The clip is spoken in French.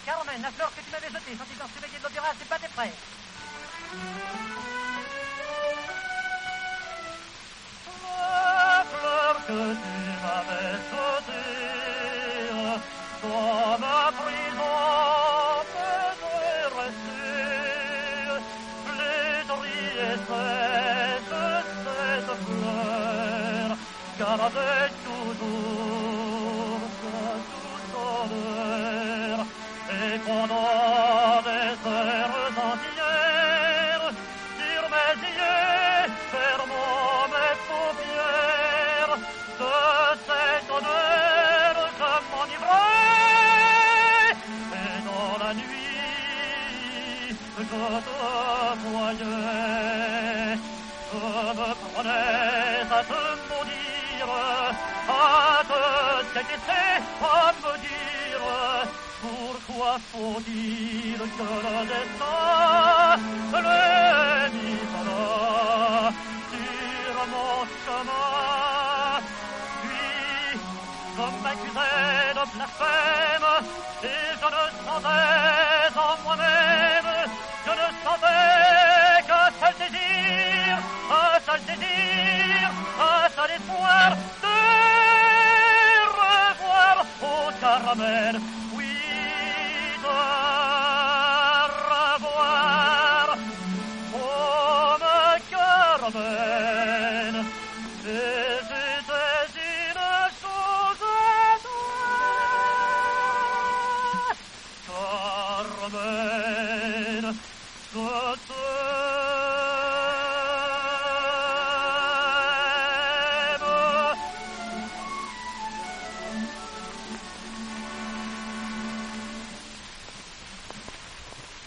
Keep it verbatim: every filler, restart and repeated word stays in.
Carmen, la fleur que tu m'avais jetée, sont-ils dans surveillé de l'opéra, c'est pas tes frères. La fleur que tu m'avais jetée, dans ma prison, me restée, flétrie et sèche, cette fleur, gardait toujours sa douce odeur, et pendant des heures entières, sur mes yeux, fermant mes paupières, de cette odeur je m'enivrais, et dans la nuit, je te voyais, je me prenais à te maudire, à te détester, à me dire, pourquoi faut-il que le destin le mise là sur mon chemin? Puis je m'accusais de blasphème et je ne sentais en moi-même, je ne sentais qu'un seul désir, un seul désir, un seul espoir de revoir au Carmen